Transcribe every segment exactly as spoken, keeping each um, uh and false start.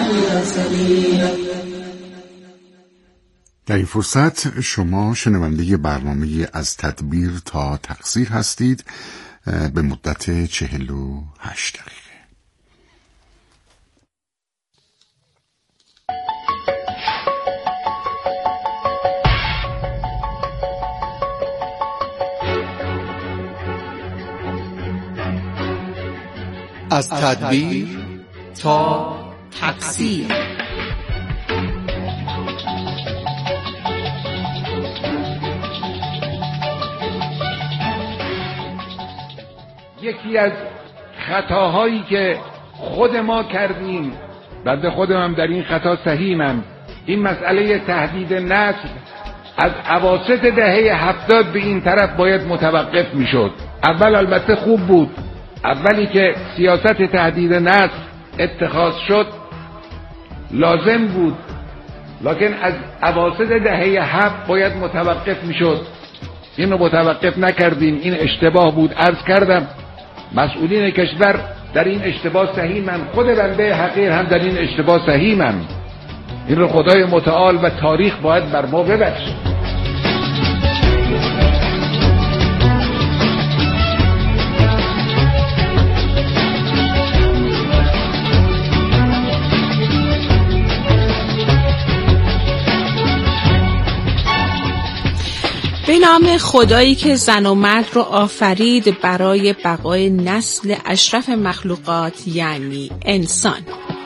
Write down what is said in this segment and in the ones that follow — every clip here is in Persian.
إلى سبيلك. در این فرصت شما شنونده برنامه از تدبیر تا تقصیر هستید به مدت چهل و هشت دقیقه. از تدبیر تا تقصیر. یکی از خطاهایی که خود ما کردیم، بنده خودم هم در این خطا سهیمم، این مسئله تهدید نسل از اواسط دهه هفتاد به این طرف باید متوقف میشد. اول البته خوب بود، اولی که سیاست تهدید نسل اتخاذ شد لازم بود، لکن از اواسط دهه هفت باید متوقف میشد. این رو متوقف نکردیم، این اشتباه بود. عرض کردم مسئولین کشور در این اشتباه سهیمن، خود بنده حقیر هم در این اشتباه سهیمم. این رو خدای متعال و تاریخ باید بر ما ببخشه. به نام خدایی که زن و مرد رو آفرید برای بقای نسل اشرف مخلوقات یعنی انسان.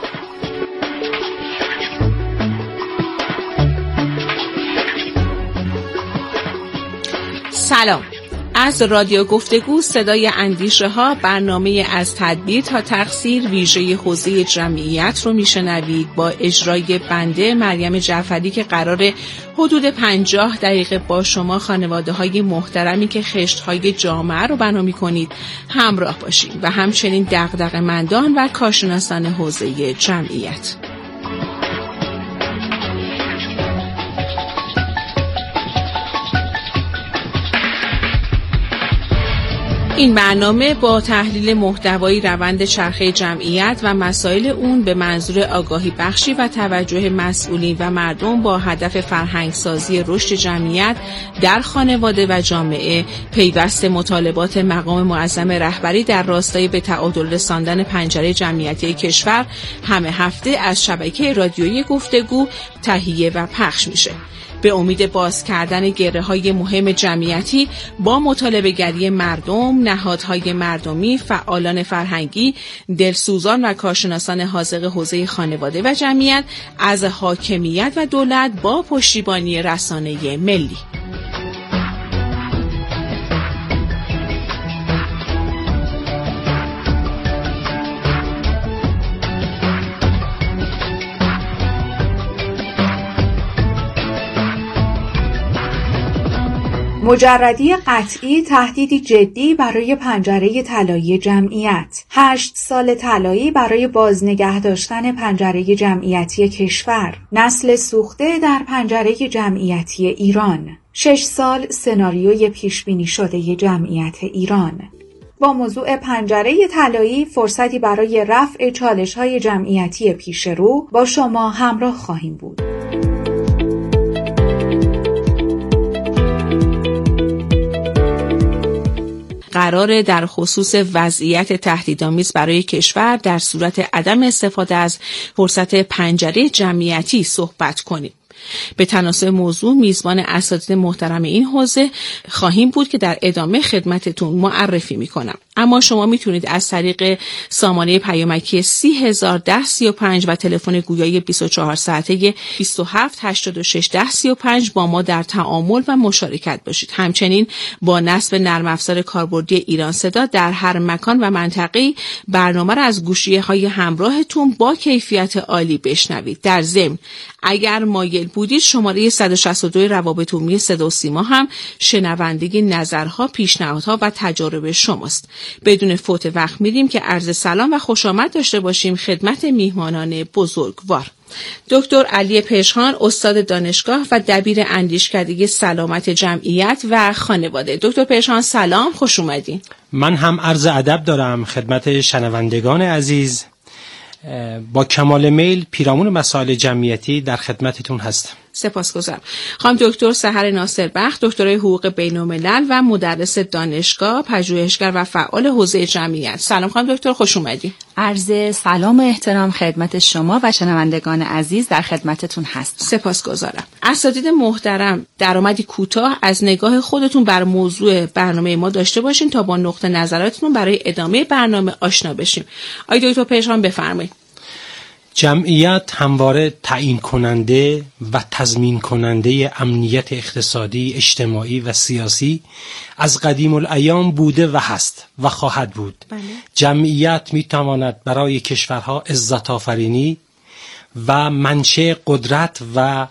سلام، از رادیو گفتگو صدای اندیشه ها برنامه از تدبیر تا تقصیر ویژه حوزه جمعیت رو میشنوید با اجرای بنده مریم جعفری که قراره حدود پنجاه دقیقه با شما خانواده های محترمی که خشت های جامعه رو بنا می‌کنید همراه باشیم و همچنین دغدغه‌مندان و کارشناسان حوزه جمعیت. این برنامه با تحلیل محتوای روند چرخه جمعیت و مسائل اون به منظور آگاهی بخشی و توجه مسئولین و مردم با هدف فرهنگسازی رشد جمعیت در خانواده و جامعه، پیوست مطالبات مقام معظم رهبری در راستای به تعادل رساندن پنجره جمعیتی کشور همه هفته از شبکه رادیویی گفتگو تهیه و پخش میشه. به امید باز کردن گره‌های مهم جمعیتی با مطالبه‌گری مردم، نهادهای مردمی، فعالان فرهنگی، دلسوزان و کارشناسان حاذق حوزه خانواده و جمعیت از حاکمیت و دولت با پشتیبانی رسانه ملی. مجردی قطعی تهدیدی جدی برای پنجره طلایی جمعیت. هشت سال طلایی برای بازنگه داشتن پنجره جمعیتی کشور. نسل سوخته در پنجره جمعیتی ایران. شش سال سناریوی پیشبینی شده جمعیت ایران. با موضوع پنجره طلایی فرصتی برای رفع چالش‌های جمعیتی پیش رو با شما همراه خواهیم بود. قراره در خصوص وضعیت تهدیدآمیز برای کشور در صورت عدم استفاده از فرصت پنجره جمعیتی صحبت کنیم. به تناسب موضوع میزبان اساتید محترم این حوزه خواهیم بود که در ادامه خدمتتون معرفی میکنم. اما شما میتونید از طریق سامانه پیامکی سی هزار ده سی و پنج و تلفن گویای بیست و چهار ساعته بیست و هفت هشتاد و شش ده سی و پنج با ما در تعامل و مشارکت باشید. همچنین با نصب نرم افزار کاربردی ایران صدا در هر مکان و منطقه‌ای برنامه را از گوشی‌های همراهتون با کیفیت عالی بشنوید. در ضمن اگر مایل بودید شماره صد و شصت و دو روابط عمومی صدا و سیما هم شنوندگی نظرها، پیشنهادها و تجارب شماست. بدون فوت وقت میریم که عرض سلام و خوش آمد داشته باشیم خدمت میهمانان بزرگوار. دکتر علی پژهان، استاد دانشگاه و دبیر اندیشکده سلامت جمعیت و خانواده. دکتر پژهان سلام، خوش اومدین. من هم عرض ادب دارم خدمت شنوندگان عزیز. با کمال میل پیرامون مسائل جمعیتی در خدمتتون هستم. سپاسگزارم. خانم دکتر سحر ناصربخت، دکترای حقوق بین‌الملل و مدرس دانشگاه، پژوهشگر و فعال حوزه جمعیت. سلام خانم دکتر، خوش اومدید. عرض سلام و احترام خدمت شما و شنوندگان عزیز در خدمتتون هستم. سپاسگزارم. اساتید محترم، درآمدی کوتاه از نگاه خودتون بر موضوع برنامه ما داشته باشین تا با نقطه نظراتتون برای ادامه برنامه آشنا بشیم. آقای دکتر پژمان بفرمایید. جمعیت همواره تعیین کننده و تضمین کننده امنیت اقتصادی، اجتماعی و سیاسی از قدیم الایام بوده و هست و خواهد بود. بله. جمعیت میتواند برای کشورها عزت آفرینی و منشأ قدرت و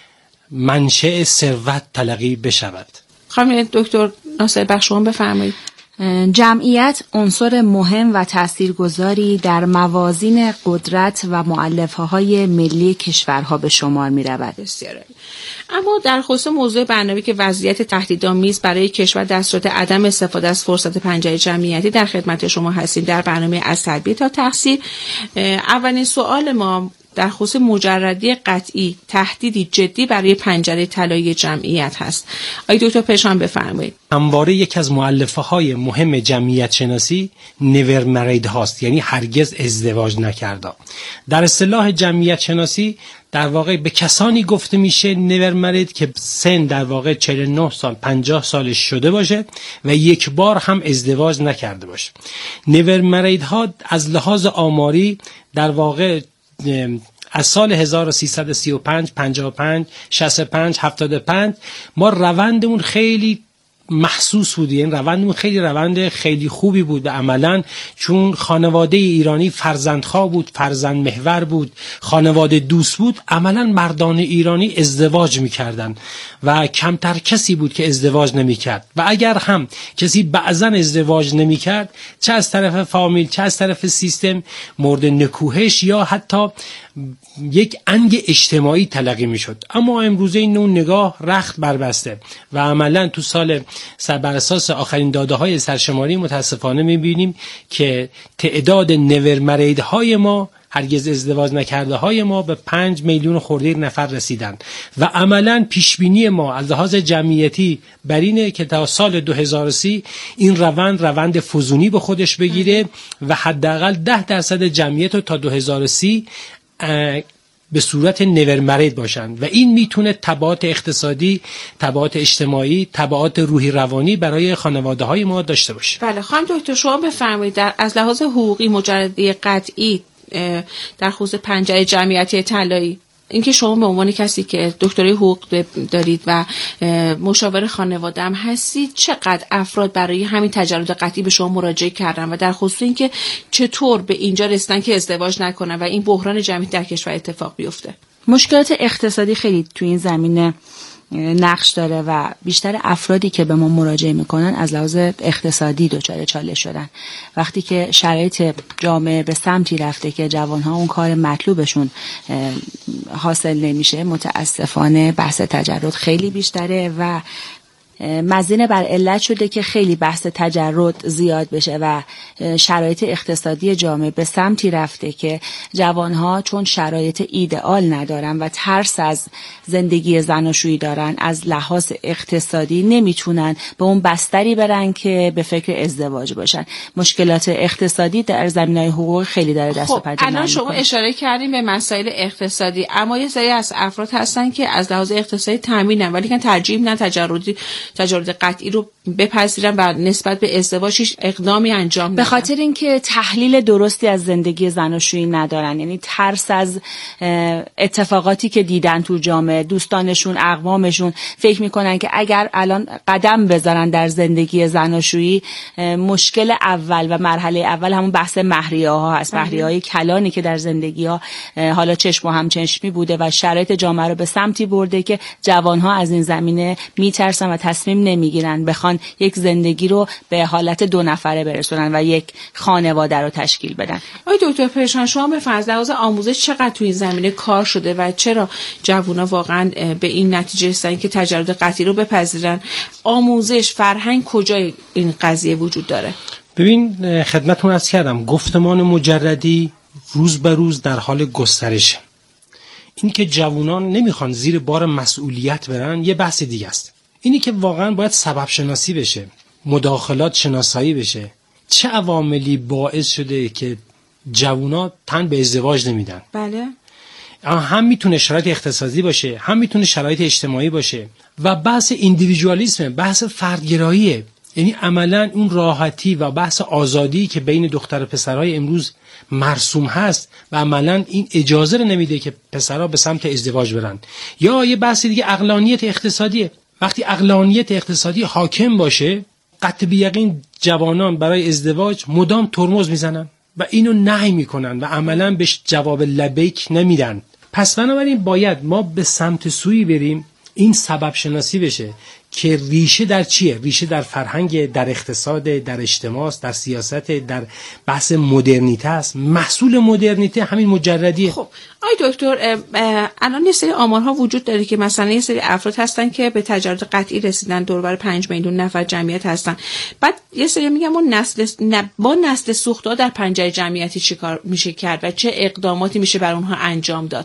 منشأ ثروت تلقی بشود. خانم دکتر ناصربخش شما بفرمایید. جمعیت عنصر مهم و تاثیرگذاری در موازین قدرت و مؤلفه‌های ملی کشورها به شمار می‌رود. بسیار. اما در خصوص موضوع برنامه‌ای که وضعیت تهدیدآمیز برای کشور در صورت عدم استفاده از فرصت پنجره جمعیتی در خدمت شما هستیم در برنامه از تربیت تا تحصیل، اولین سوال ما در خصوص مجردی قطعی تهدیدی جدی برای پنجره طلایی جمعیت هست. آقای دکتر پژمان بفرمایید. همواره یک از مؤلفه‌های مهم جمعیت شناسی never married هاست، یعنی هرگز ازدواج نکرده. در اصطلاح جمعیت شناسی در واقع به کسانی گفته میشه never married که سن در واقع چهل و نه سال پنجاه سالش شده باشه و یک بار هم ازدواج نکرده باشه. never married ها از لحاظ آماری در واقع از سال هزار و سیصد و سی و پنج، پنجاه و پنج، شصت و پنج، هفتاد و پنج ما روندمون خیلی محسوس بود، این روندمون خیلی روند خیلی خوبی بود و عملاً چون خانواده ایرانی فرزندخواه بود، فرزند محور بود، خانواده دوست بود، عملاً مردان ایرانی ازدواج می‌کردن و کمتر کسی بود که ازدواج نمی‌کرد و اگر هم کسی بعضاً ازدواج نمی‌کرد چه از طرف فامیل چه از طرف سیستم مورد نکوهش یا حتی یک انگ اجتماعی تلقی میشد. اما امروزه این نوع نگاه رخت بربسته و عملا تو سال بر اساس آخرین داده های سرشماری متاسفانه میبینیم که تعداد نور مرید های ما، هرگز ازدواج نکرده های ما به پنج میلیون خورده نفر رسیدن و عملا پیشبینی ما از لحاظ جمعیتی بر اینه که تا سال دو هزار و سی این روند روند فزونی به خودش بگیره و حداقل ده درصد جمعیت رو تا دو هزار و سی به صورت نور مرید باشن و این میتونه تبعات اقتصادی، تبعات اجتماعی، تبعات روحی روانی برای خانواده های ما داشته باشه. بله خانم دکتر شما بفرمایید در از لحاظ حقوقی مجردی قطعی در خصوص پنجره جمعیتی طلایی، اینکه شما به عنوان کسی که دکترای حقوق دارید و مشاور خانواده هم هستید، چقدر افراد برای همین تجرد قطعی به شما مراجعه کردن و در خصوص اینکه چطور به اینجا رسیدن که ازدواج نکنن و این بحران جمعیت در کشور اتفاق بیفته؟ مشکلات اقتصادی خیلی تو این زمینه نقش داره و بیشتر افرادی که به ما مراجعه میکنن از لحاظ اقتصادی دچار چالش شدن. وقتی که شرایط جامعه به سمتی رفته که جوانها اون کار مطلوبشون حاصل نمیشه، متاسفانه بحث تجرد خیلی بیشتره و مزینه بر علت شده که خیلی بحث تجرد زیاد بشه و شرایط اقتصادی جامعه به سمتی رفته که جوانها چون شرایط ایدئال ندارن و ترس از زندگی زناشویی دارن، از لحاظ اقتصادی نمیتونن به اون بستری برن که به فکر ازدواج باشن. مشکلات اقتصادی در زمینه‌های حقوق خیلی داره دست و پنجه. خب الان شما اشاره کردیم به مسائل اقتصادی، اما یه سری از افراد هستن که از لحاظ اقتصادی تامینن ولی که ترجیح میدن تجردی تجارت قطعی رو بپذیرن و نسبت به ازدواجش اقدامی انجام ندن، به خاطر اینکه تحلیل درستی از زندگی زناشویی ندارن. یعنی ترس از اتفاقاتی که دیدن تو جامعه، دوستانشون، اقوامشون فکر میکنن که اگر الان قدم بذارن در زندگی زناشویی، مشکل اول و مرحله اول همون بحث مهریه ها هست، مهریه های کلانی که در زندگی ها حالا چشم و همچشمی بوده و شرایط جامعه رو به سمتی برده که جوان ها از این زمینه میترسن و تصمیم نمیگیرن بخوان یک زندگی رو به حالت دو نفره برسونن و یک خانواده رو تشکیل بدن. آقای دکتر پژمان شما به فرض لحاظ آموزش چقدر تو این زمینه کار شده و چرا جوونا واقعا به این نتیجه رسیدن که تجرد قطعی رو بپذیرن؟ آموزش، فرهنگ کجای این قضیه وجود داره؟ ببین خدمتتون عرض کردم گفتمان مجردی روز به روز در حال گسترشه. این که جوانان نمیخوان زیر بار مسئولیت برن یه بحث دیگه است. اینی که واقعا باید سبب شناسی بشه، مداخلات شناسایی بشه. چه عواملی باعث شده که جوونا تن به ازدواج نمیدن؟ بله. هم میتونه شرایط اقتصادی باشه، هم میتونه شرایط اجتماعی باشه و بحث ایندیویدوالیسم، بحث فردگراییه. یعنی عملا اون راحتی و بحث آزادی که بین دختر و پسرای امروز مرسوم هست و عملا این اجازه رو نمیده که پسرها به سمت ازدواج برن. یا یه بحث دیگه عقلانیت اقتصادیه. وقتی عقلانیت اقتصادی حاکم باشه، قطع بیقین جوانان برای ازدواج مدام ترمز میزنن و اینو نهی میکنن و عملا بهش جواب لبیک نمیدن. پس بنابراین باید ما به سمت سوی بریم این سبب شناسی بشه که ریشه در چیه؟ ریشه در فرهنگ، در اقتصاد، در اجتماع، در سیاست، در بحث مدرنیته است. محصول مدرنیته همین مجردیه. خب آی دکتر، الان یه سری آمارها وجود داره که مثلا یه سری افراد هستن که به تجارت قطعی رسیدن، دور بر پنج میلیون نفر جمعیت هستن. بعد یه سری میگن ما نسل ن... با نسل سوخته‌ها در پنجره جمعیتی چیکار میشه کرد و چه اقداماتی میشه بر اونها انجام داد؟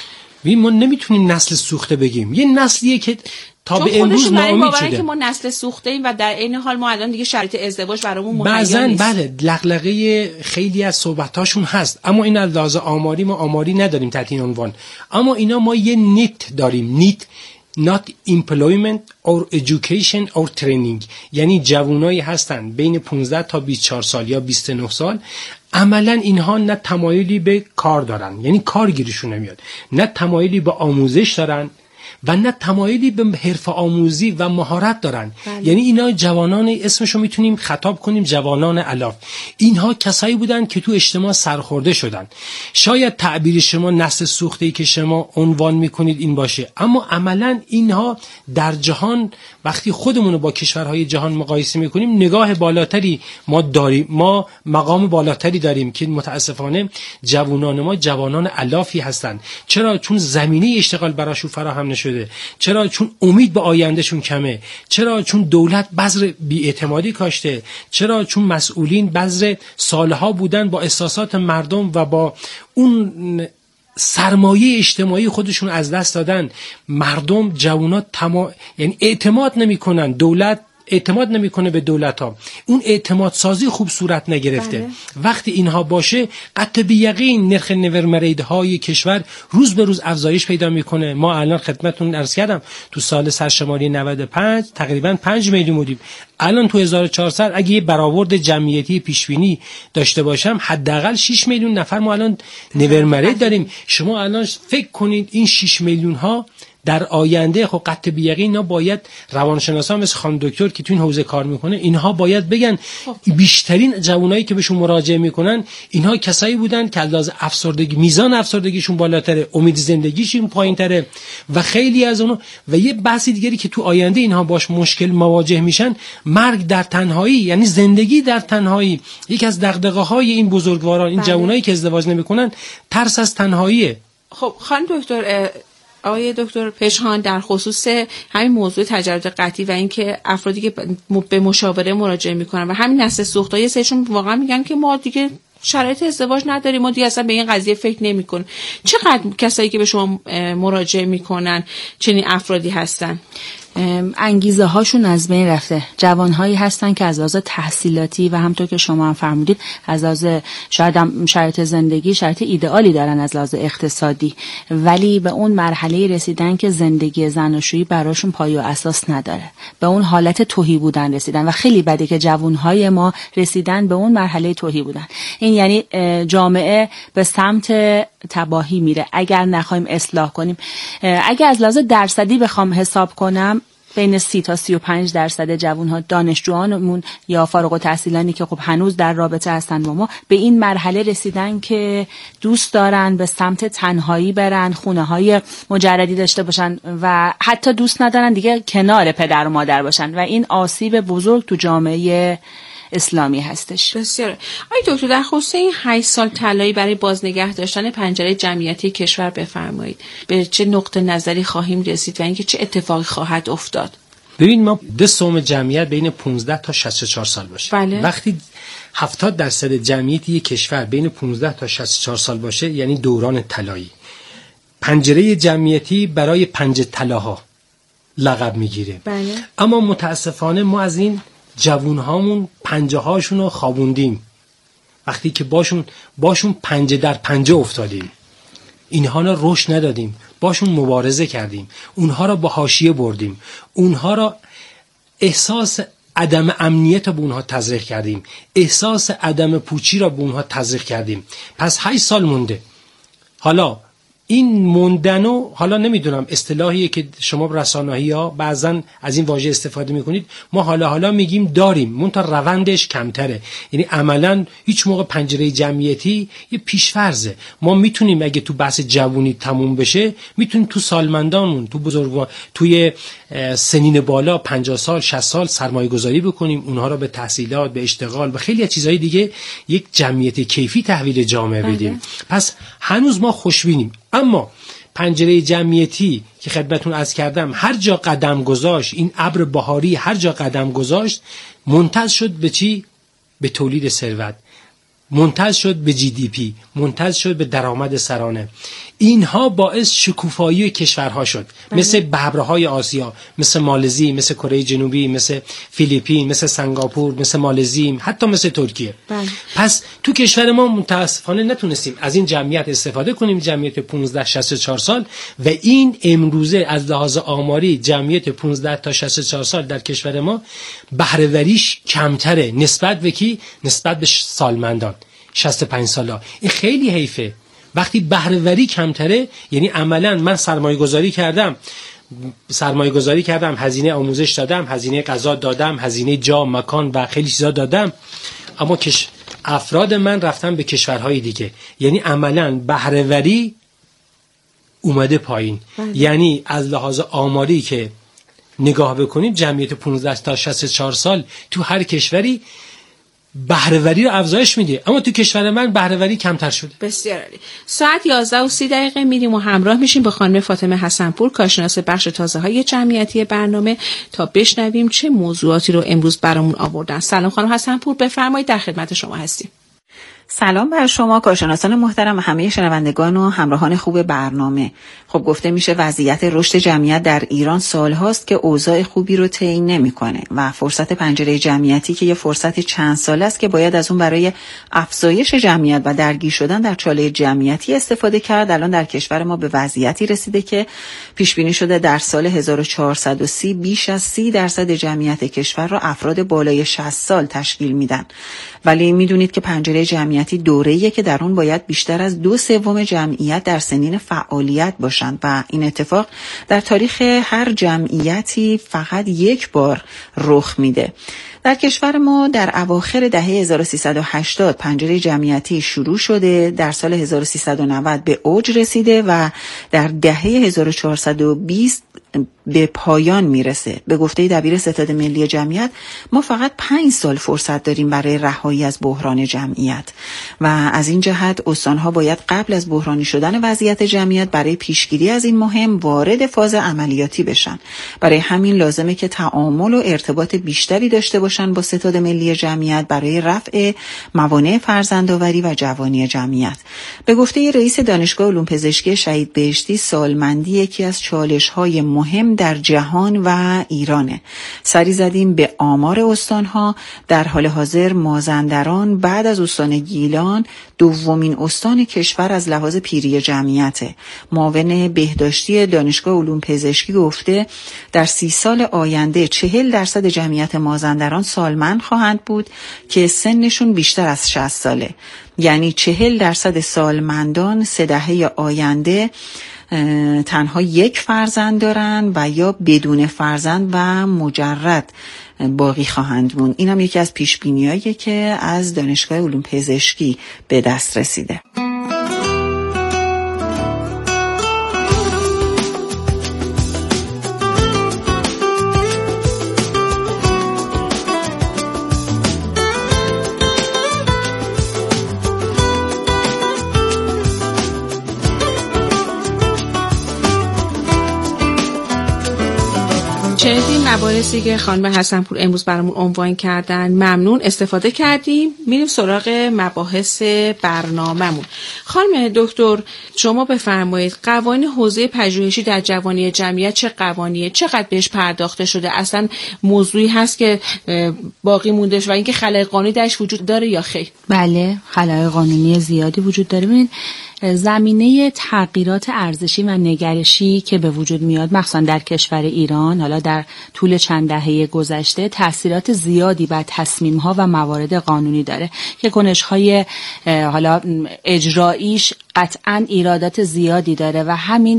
ما نمیتونیم نسل سوخته بگیم. یه نسلیه که تا به امروز ناامید شده که ما نسل سوخته ایم و در عین حال ما الان دیگه شرایط ازدواج برامون مهیا نیست. بعضن بله لغلغه خیلی از صحبتاشون هست، اما این از لحاظ آماری ما آماری نداریم تحت این عنوان. اما اینا ما یه نیت داریم، نیت not employment or education or training، یعنی جوانایی هستن بین پانزده تا بیست و چهار سال یا بیست و نه سال، عملا اینها نه تمایلی به کار دارن، یعنی کارگیریشون نمیاد، نه تمایلی به آموزش دارن و نه تمایلی به حرفه آموزی و مهارت دارن. بله. یعنی اینا جوانان، اسمشو میتونیم خطاب کنیم جوانان الاف. اینها کسایی بودن که تو اجتماع سرخورده شدن. شاید تعبیر شما نسل سوخته‌ای که شما عنوان میکنید این باشه، اما عملا اینها در جهان وقتی خودمونو با کشورهای جهان مقایسه میکنیم نگاه بالاتری ما داریم، ما مقام بالاتری داریم که متاسفانه جوانان ما جوانان الافی هستن. چرا؟ چون زمینه اشتغال براشون فراهم نشده. چرا؟ چون امید به آیندهشون کمه. چرا؟ چون دولت بذر بی‌اعتمادی کاشته. چرا؟ چون مسئولین بذر سالها بودن با احساسات مردم و با اون سرمایه اجتماعی خودشون از دست دادن. مردم جوانات تما... یعنی اعتماد نمیکنن، دولت اعتماد نمیکنه به دولت ها، اون اعتماد سازی خوب صورت نگرفته. بله. وقتی اینها باشه قطع بیقین نرخ نورمریدهای کشور روز به روز افزایش پیدا میکنه. ما الان خدمتتون عرض کردم تو سال سرشماری نود و پنج تقریبا پنج میلیون بودیم، الان تو هزار و چهارصد اگه یه برآورد جمعیتی پیشبینی داشته باشم حداقل شش میلیون نفر ما الان نورمرید داریم. شما الان فکر کنید این شش میلیون ها در آینده خب قطع بیقین اینا باید روانشناسا مثل خانم دکتر که تو این حوزه کار میکنه اینها باید بگن بیشترین جوانایی که بهشون مراجعه میکنن اینها کسایی بودن که از افسردگی میزان افسردگیشون بالاتره، امید زندگیشون پایینتره و خیلی از اونها. و یه بحث دیگری که تو آینده اینها باش مشکل مواجه میشن، مرگ در تنهایی، یعنی زندگی در تنهایی. یکی از دغدغه‌های این بزرگواران، این جوانایی که ازدواج نمیکنن، ترس از تنهاییه. خب خانم دکتر، آقای دکتر پژهان، در خصوص همین موضوع تجارت قطعی و اینکه افرادی که به مشاوره مراجعه میکنن و همین نسل سوخت‌ها یه سریشون واقعا میگن که ما دیگه شرایط ازدواج نداریم، ما دیگه اصلا به این قضیه فکر نمی‌کنیم. چقدر کسایی که به شما مراجعه میکنن چنین افرادی هستن؟ انگیزه هاشون از بین رفته. جوانهایی هستن که از لحاظ تحصیلاتی و همونطور که شما هم فرمودید از لحاظ شاید هم شرایط زندگی شرایط ایدئالی دارن از لحاظ اقتصادی، ولی به اون مرحله رسیدن که زندگی زناشویی براشون پایه و اساس نداره، به اون حالت تهی بودن رسیدن و خیلی بده که جوانهای ما رسیدن به اون مرحله تهی بودن. این یعنی جامعه به سمت تباهی میره اگر نخوایم اصلاح کنیم. اگر از لحاظ درصدی بخوام حساب کنم، بین سی تا سی و پنج درصد جوان‌ها دانشجویانمون یا فارغ التحصیلانی که خب هنوز در رابطه هستن با ما به این مرحله رسیدن که دوست دارن به سمت تنهایی برن، خونه‌های مجردی داشته باشن و حتی دوست ندارن دیگه کنار پدر و مادر باشن و این آسیب بزرگ تو جامعه اسلامی هستش. بسیار. آقای دکتر، در خصوص این هشت سال طلایی برای بازنگه داشتن پنجره جمعیتی کشور بفرمایید. به چه نقطه نظری خواهیم رسید و اینکه چه اتفاقی خواهد افتاد؟ ببین ما دو سوم جمعیت بین پانزده تا شصت و چهار سال باشه. بله. وقتی هفتاد درصد جمعیت یک کشور بین پانزده تا شصت و چهار سال باشه یعنی دوران طلایی. پنجره جمعیتی برای پنج طلاها لقب میگیره. بله. اما متاسفانه ما از این جوونهامون پنجه هاشون رو خوابوندیم. وقتی که باشون باشون پنجه در پنجه افتادیم، اینها رو رشد ندادیم، باشون مبارزه کردیم، اونها رو با حاشیه بردیم، اونها رو احساس عدم امنیت رو به اونها تزریق کردیم، احساس عدم پوچی رو به اونها تزریق کردیم. پس هشت سال مونده. حالا این موندنو، حالا نمیدونم اصطلاحیه که شما رسانه‌ای ها بعضن از این واژه استفاده میکنید، ما حالا حالا میگیم داریم، منتها روندش کمتره. یعنی عملا هیچ موقع پنجره جمعیتی یه پیشفرضه. ما میتونیم اگه تو بحث جوونی تموم بشه، میتونیم تو سالمندانمون، تو بزرگوار، توی سنین بالا پنجاه سال شصت سال سرمایه گذاری بکنیم، اونها رو به تحصیلات، به اشتغال، به خیلی از چیزهای دیگه یک جمعیت کیفی تحویل جامعه بدیم. پس هنوز ما خوشبینیم. اما پنجره جمعیتی که خدمتون عرض کردم هر جا قدم گذاشت، این ابر بهاری هر جا قدم گذاشت، منتج شد به چی؟ به تولید ثروت، منتج شد به جی دی پی، منتج شد به درآمد سرانه. اینها باعث شکوفایی کشورها شد. بله. مثل ببرهای آسیا، مثل مالزی، مثل کره جنوبی، مثل فیلیپین، مثل سنگاپور، مثل مالزی، حتی مثل ترکیه. بله. پس تو کشور ما متاسفانه نتونستیم از این جمعیت استفاده کنیم، جمعیت پانزده شصت و چهار سال، و این امروزه از لحاظ آماری جمعیت پانزده تا شصت و چهار سال در کشور ما بهره وریش کمتره نسبت به کی؟ نسبت به سالمندان شصت و پنج سالا. این خیلی حیفه. وقتی بهره وری کمتره یعنی عملا من سرمایه گذاری کردم سرمایه گذاری کردم هزینه آموزش دادم، هزینه غذا دادم، هزینه جا، مکان و خیلی چیزا دادم، اما کش... افراد من رفتن به کشورهای دیگه، یعنی عملا بهره وری اومده پایین. بله. یعنی از لحاظ آماری که نگاه بکنیم جمعیت پانزده تا شصت و چهار سال تو هر کشوری بهره‌وری رو افزایش میده، اما تو کشور من بهره‌وری کمتر شده. بسیار عالی. ساعت یازده و سی دقیقه میریم و همراه میشیم با خانم فاطمه حسن‌پور، کارشناس بخش تازه‌های جمعیتی برنامه، تا بشنویم چه موضوعاتی رو امروز برامون آوردن. سلام خانم حسن‌پور، بفرمایید، در خدمت شما هستیم. سلام بر شما کارشناسان محترم و همه شنوندگان و همراهان خوب برنامه. خب گفته میشه وضعیت رشد جمعیت در ایران سال هاست که اوضاع خوبی رو طی نمی‌کنه و فرصت پنجره جمعیتی که یه فرصت چند ساله است که باید از اون برای افزایش جمعیت و درگیر شدن در چاله جمعیتی استفاده کرد، الان در کشور ما به وضعیتی رسیده که پیش بینی شده در سال هزار و چهارصد و سی بیش از سی درصد جمعیت کشور را افراد بالای شصت سال تشکیل میدن. ولی میدونید که پنجره جمعیتی دوره‌ایه که در اون باید بیشتر از دو سوم جمعیت در سنین فعالیت باشند و این اتفاق در تاریخ هر جمعیتی فقط یک بار رخ میده. در کشور ما در اواخر دهه هزار و سیصد و هشتاد پنجره جمعیتی شروع شده، در سال هزار و سیصد و نود به اوج رسیده و در دهه هزار و چهارصد و بیست به پایان میرسه. به گفته دبیر ستاد ملی جمعیت ما فقط پنج سال فرصت داریم برای رهایی از بحران جمعیت و از این جهت استانها باید قبل از بحرانی شدن وضعیت جمعیت برای پیشگیری از این مهم وارد فاز عملیاتی بشن. برای همین لازمه که تعامل و ارتباط بیشتری داشته باشن با ستاد ملی جمعیت برای رفع موانع فرزندآوری و جوانی جمعیت. به گفته رئیس دانشگاه علوم پزشکی شهید بهشتی، سالمندی یکی از چالش‌های مهم در جهان و ایرانه. سری زدیم به آمار استانها. در حال حاضر مازندران بعد از استان گیلان دومین استان کشور از لحاظ پیری جمعیته. معاون بهداشتی دانشگاه علوم پزشکی گفته در سی سال آینده چهل درصد جمعیت مازندران سالمند خواهند بود که سنشون بیشتر از شصت ساله. یعنی چهل درصد سالمندان سه دهه آینده تنها یک فرزند دارن و یا بدون فرزند و مجرد باقی خواهند موند. این هم یکی از پیشبینی‌هایی که از دانشگاه علوم پزشکی به دست رسیده. شنیدیم مباحثی که خانم حسنپور امروز برامون عنوان کردن. ممنون، استفاده کردیم. میریم سراغ مباحث برنامه‌مون. خانم دکتر شما بفرمایید قوانین حوزه پژوهشی در جوانی جمعیت چه قوانینه؟ چقدر بهش پرداخته شده؟ اصلا موضوعی هست که باقی مونده و اینکه خلأ قانونی درش وجود داره یا خیر؟ بله، خلأ قانونی زیادی وجود داره. ببینید زمینه تغییرات ارزشی و نگرشی که به وجود میاد مخصوصا در کشور ایران حالا در طول چند دهه گذشته تاثیرات زیادی بر تصمیم‌ها و موارد قانونی داره که کنش‌های حالا اجراییش قطعاً ایرادات زیادی داره و همین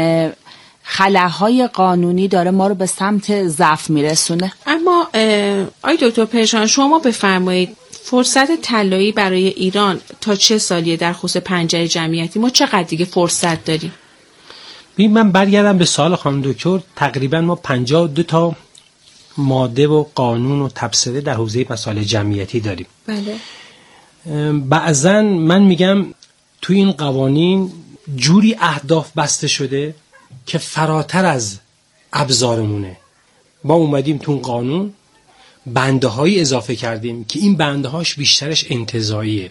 خلاهای قانونی داره ما رو به سمت ضعف میرسونه. اما آی دکتر پژمان شما بفرمایید فرصت طلایی برای ایران تا چه سالیه در خصوص پنجره جمعیتی؟ ما چقدر دیگه فرصت داریم؟ ببین من برگردم به سوال خانم دکتر. تقریبا ما پنجاه و دو تا ماده و قانون و تبصره در حوزه مسائل جمعیتی داریم. بله. بعضا من میگم تو این قوانین جوری اهداف بسته شده که فراتر از ابزارمونه. ما اومدیم تو قانون بنده هایی اضافه کردیم که این بنده هاش بیشترش انتزاعیه،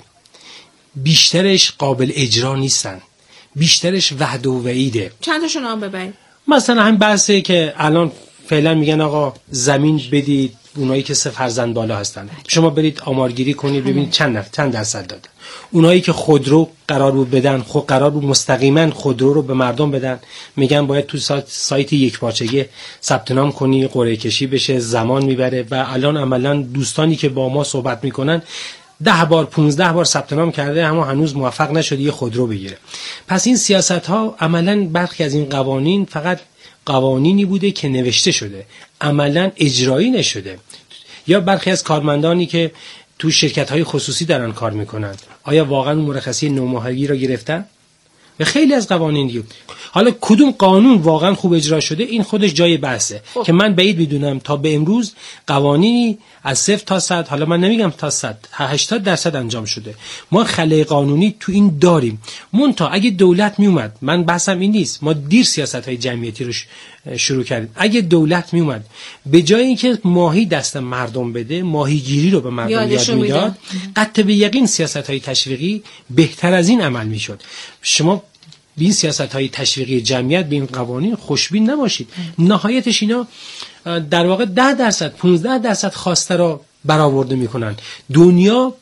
بیشترش قابل اجرا نیستن، بیشترش وعده و وعیده. چند تاشو نام ببرید. مثلا همین بحثه که الان فعلا میگن آقا زمین بدید اونایی که سه فرزند بالا هستن. شما برید آمارگیری کنید ببینید چند نفر چند درصد دادن. اونایی که خودرو قرار بود بدن، خود قرار بود مستقیما خودرو رو به مردم بدن، میگن باید تو سایت, سایت یک پارچگی ثبت نام کنی، قرعه کشی بشه، زمان میبره و الان عملا دوستانی که با ما صحبت میکنن ده بار پونزده بار ثبت نام کرده اما هنوز موفق نشده یه خودرو بگیره. پس این سیاست ها عملا برخی از این قوانین فقط قوانینی بوده که نوشته شده، عملا اجرایی نشده. یا برخی از کارمندانی که تو شرکت‌های خصوصی دارن کار میکنن آیا واقعا اون مرخصی نوماهگی رو گرفتن؟ و خیلی از قوانین دیگه. حالا کدوم قانون واقعا خوب اجرا شده این خودش جای بحثه که من بعید میدونم تا به امروز قوانینی از صفر تا صد، حالا من نمیگم تا صد، هشتاد درصد انجام شده. ما خلأ قانونی تو این داریم. مونتا اگه دولت میومد، من بحثم این نیست، ما دیر سیاست‌های جمعیتی رو شروع کردیم. اگه دولت میومد به جای اینکه ماهی دست مردم بده، ماهیگیری رو به مردم یاد میداد، قطع به یقین سیاست‌های تشویقی بهتر از این عمل میشد. شما به این سیاست‌های تشویقی جمعیت به این قوانین خوشبین نباشید. نهایتش اینا در واقع ده درصد پانزده درصد خواسته رو برآورده میکنن. دنیا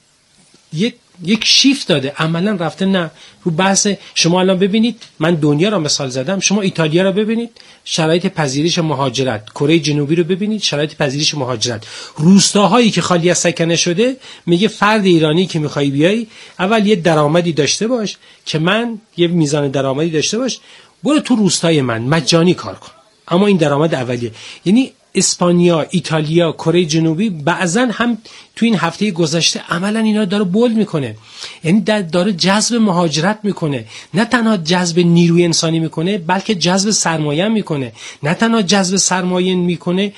یک یک شیفت داده، عملا رفته نه رو بحث. شما الان ببینید، من دنیا را مثال زدم، شما ایتالیا را ببینید، شرایط پذیرش مهاجرت، کره جنوبی رو ببینید، شرایط پذیرش مهاجرت، روستاهایی که خالی از سکنه شده، میگه فرد ایرانی که میخوای بیای اول یه درآمدی داشته باش که من یه میزان درآمدی داشته باش، برو تو روستای من مجانی کار کن، اما این درآمد اولیه. یعنی اسپانیا، ایتالیا، کره جنوبی بعضن هم تو این هفته گذشته عملا اینا داره بولد میکنه، یعنی داره جذب مهاجرت میکنه، نه تنها جذب نیروی انسانی میکنه بلکه جذب سرمایه میکنه، نه تنها جذب سرمایه میکنه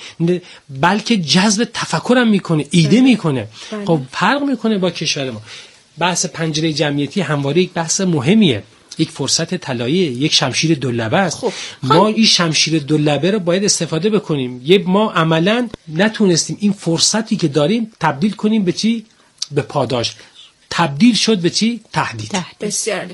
بلکه جذب تفکرم میکنه، ایده میکنه. خب فرق میکنه با کشور ما. بحث پنجره جمعیتی همواره یک بحث مهمیه، یک فرصت طلایی، یک شمشیر دولبه است. خب. ما این شمشیر دولبه رو باید استفاده بکنیم. یه ما عملا نتونستیم این فرصتی که داریم تبدیل کنیم به چی؟ به پاداش. تبدیل شد به چی؟ تهدید. بسیار.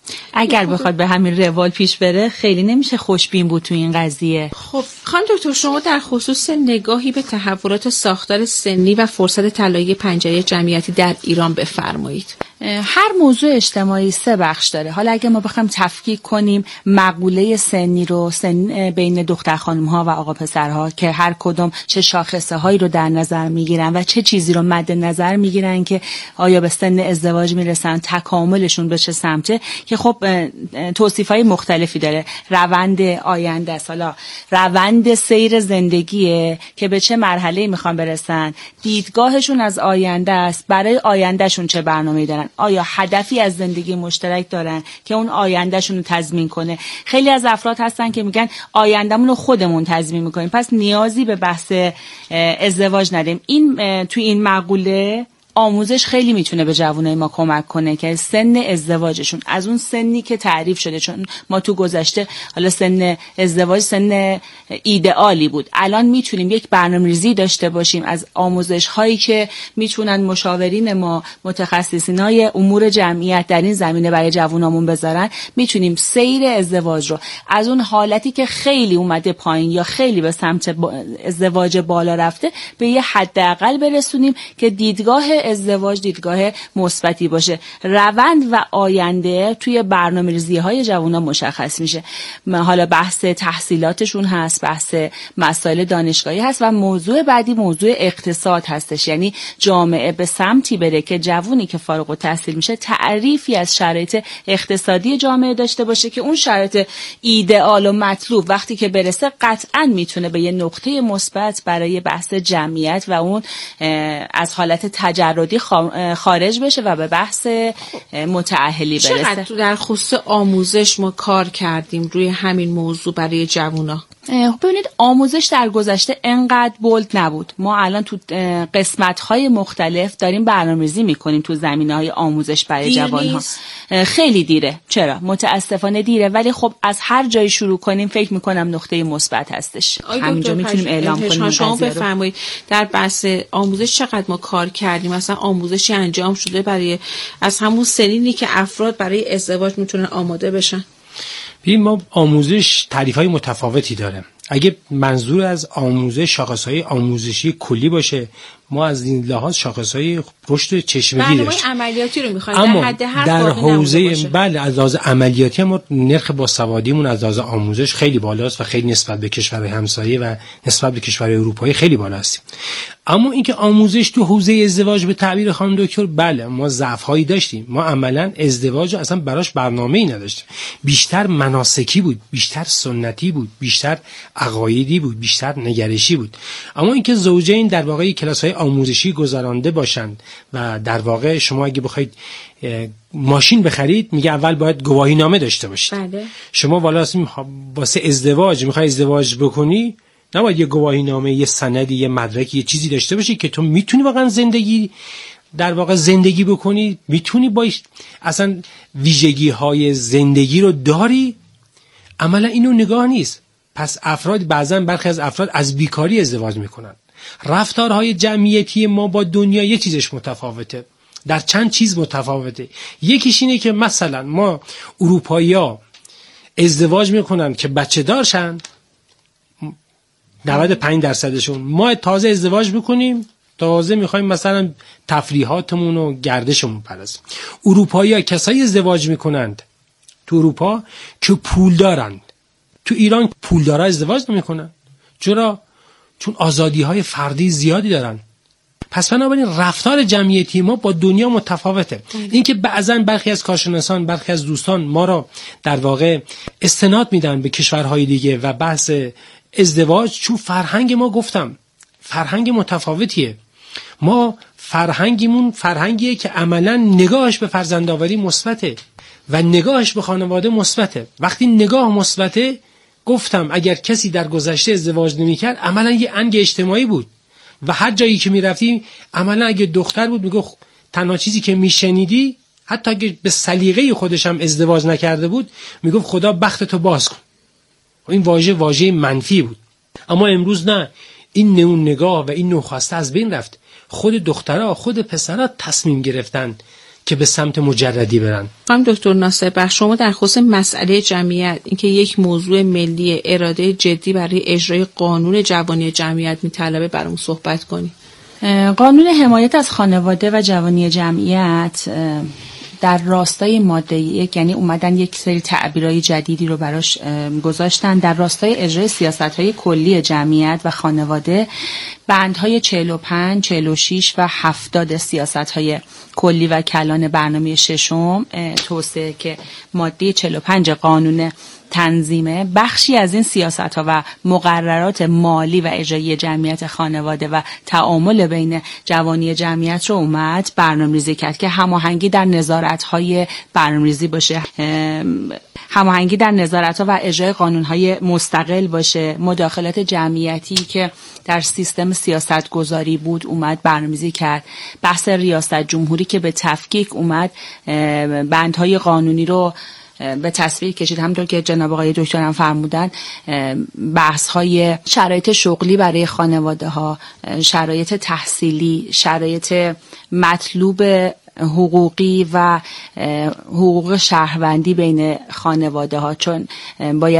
اگر بخواد به همین روال پیش بره خیلی نمیشه خوشبین بود تو این قضیه. خب خانم دکتر شما در خصوص نگاهی به تحولات ساختار سنی و فرصت طلایی پنجره جمعیتی در ایران بفرمایید. هر موضوع اجتماعی سه بخش داره. حالا اگه ما بخوایم تفکیک کنیم مقوله سنی رو، سن بین دختر خانم ها و آقا پسرها که هر کدوم چه شاخصه هایی رو در نظر میگیرن و چه چیزی رو مد نظر میگیرن که آیا به سن ازدواج میرسن، تکاملشون به چه سمته، که خب توصیفای مختلفی داره. روند آینده است، حالا روند سیر زندگیه که به چه مرحله میخوان برسن، دیدگاهشون از آینده است، برای آیندهشون چه برنامه‌ای دارن، آیا هدفی از زندگی مشترک دارن که اون آیندهشون رو تضمین کنه. خیلی از افراد هستن که میگن آیندهمون رو خودمون تضمین میکنیم، پس نیازی به بحث ازدواج نداریم. این تو این مقوله آموزش خیلی میتونه به جوانای ما کمک کنه که سن ازدواجشون از اون سنی که تعریف شده، چون ما تو گذشته حالا سن ازدواج سن ایدئالی بود، الان میتونیم یک برنامه‌ریزی داشته باشیم از آموزش هایی که میتونن مشاورین ما، متخصصینای امور جمعیت در این زمینه برای جوانامون بذارن. میتونیم سیر ازدواج رو از اون حالتی که خیلی اومده پایین یا خیلی به سمت ازدواج بالا رفته به یه حداقل برسونیم که دیدگاه ازدواج دیدگاه مثبتی باشه. روند و آینده توی برنامه‌ریزی‌های جوونا مشخص میشه. حالا بحث تحصیلاتشون هست، بحث مسائل دانشگاهی هست و موضوع بعدی موضوع اقتصاد هستش. یعنی جامعه به سمتی بره که جوونی که فارغ التحصیل میشه تعریفی از شرایط اقتصادی جامعه داشته باشه که اون شرایط ایدئال و مطلوب وقتی که برسه قطعاً میتونه به یه نقطه مثبت برای بحث جمعیت و اون از حالت تجردی خارج بشه و به بحث متأهلی برسه. چقدر در خصوص آموزش ما کار کردیم روی همین موضوع برای جوونا؟ ببینید آموزش در گذشته انقدر بولد نبود. ما الان تو قسمت‌های مختلف داریم برنامه‌ریزی می‌کنیم تو زمینه‌های آموزش برای جوان‌ها. خیلی دیره. چرا؟ متاسفانه دیره، ولی خب از هر جایی شروع کنیم فکر می‌کنم نقطه مثبت هستش. همینجا می‌تونیم اعلام کنیم. شما بفرمایید در بحث آموزش چقدر ما کار کردیم؟ مثلا آموزشی انجام شده برای از همون سنینی که افراد برای ازدواج میتونن آماده بشن؟ ببین ما آموزش تعریف‌های متفاوتی داره. اگه منظور از آموزش شاخص‌های آموزشی کلی باشه، ما از این لحاظ شاخص‌های رشد چشمگیری داشتیم. برنامه عملیاتی رو می‌خوایم در حد هر در حوزه بله از لحاظ عملیاتی ما نرخ باسوادیمون از لحاظ آموزش خیلی بالاست و خیلی نسبت به کشورهای همسایه و نسبت به کشورهای اروپایی خیلی بالا هستیم. اما اینکه آموزش تو حوزه ازدواج به تعبیر خانم دکتر بله ما ضعف‌هایی داشتیم. ما عملاً ازدواج اصلا براش برنامه‌ای نداشتیم. بیشتر مناسکی بود، بیشتر سنتی بود، بیشتر عقایدی بود، بیشتر نگرشی بود. اما اینکه زوجین در واقع کلاس‌های آموزشی گذرانده باشند و در واقع شما اگه بخواید ماشین بخرید میگه اول باید گواهی نامه داشته باشید. بله. شما واسه ازدواج میخوای ازدواج بکنی نباید یه گواهی نامه، یه سندی، یه مدرکی، یه چیزی داشته باشی که تو میتونی واقعا زندگی در واقع زندگی بکنی، میتونی با اصلا ویژگی های زندگی رو داری. عملا اینو نگاه نیست. پس افراد بعضا برخی از افراد از بیکاری ازدواج میکنن. رفتارهای جمعیتی ما با دنیا یه چیزش متفاوته، در چند چیز متفاوته. یکیش اینه که مثلا ما اروپایی‌ها ازدواج میکنن که بچه دارشن نود و پنج درصدشون، ما تازه ازدواج میکنیم تازه میخوایم مثلا تفریحاتمون و گردشمون پرست. اروپایی‌ها کسایی ازدواج میکنند تو اروپا که پول دارند. تو ایران پولدارا ازدواج نمیکنن. چرا؟ چون آزادی‌های فردی زیادی دارن. پس بنابراین رفتار جمعیتی ما با دنیا متفاوته. اینکه بعضا برخی از کارشناسان، برخی از دوستان ما را در واقع استناد میدن به کشورهای دیگه و بحث ازدواج، چون فرهنگ ما گفتم فرهنگ متفاوتیه. ما فرهنگیمون فرهنگیه که عملا نگاهش به فرزندآوری مثبته و نگاهش به خانواده مثبته. وقتی نگاه مثبته، گفتم اگر کسی در گذشته ازدواج نمی‌کرد عملا یه انگ اجتماعی بود و هر جایی که می‌رفتی عملا اگه دختر بود میگفت تنها چیزی که میشنیدی، حتی اگه به سلیقه خودش هم ازدواج نکرده بود، میگفت خدا بختتو باز کن. این واژه واژه منفی بود. اما امروز نه، این نوع نگاه و این نوع خواسته از بین رفت. خود دخترها خود پسرها تصمیم گرفتن که به سمت مجردی برن. خانم دکتر ناصر بخش، شما در خصوص مسئله جمعیت، اینکه یک موضوع ملی اراده جدی برای اجرای قانون جوانی جمعیت میطلبه، برام صحبت کنید. قانون حمایت از خانواده و جوانی جمعیت در راستای ماده یک، یعنی اومدن یک سری تعبیرهای جدیدی رو براش گذاشتن در راستای اجرای سیاست‌های کلی جمعیت و خانواده. بندهای چهل و پنج، چهل و شش و هفتاد سیاست‌های کلی و کلان برنامه ششم توسعه که ماده چهل و پنج قانون تنظیمه، بخشی از این سیاست‌ها و مقررات مالی و اجرایی جمعیت خانواده و تعامل بین جوانی جمعیت رو اومد برنامه‌ریزی کرد که هماهنگی در نظارت‌های برنامه‌ریزی باشه. هماهنگی در نظارت‌ها و اجرای قانون‌های مستقل باشه، مداخلات جمعیتی که در سیستم سیاستگذاری بود اومد برنامه‌ریزی کرد، بحث ریاست جمهوری که به تفکیک اومد بندهای قانونی رو به تصویر کشید، همونطور که جناب آقای دکتر هم فرمودن بحث های شرایط شغلی برای خانواده ها، شرایط تحصیلی، شرایط مطلوب حقوقی و حقوق شهروندی بین خانواده ها، چون باید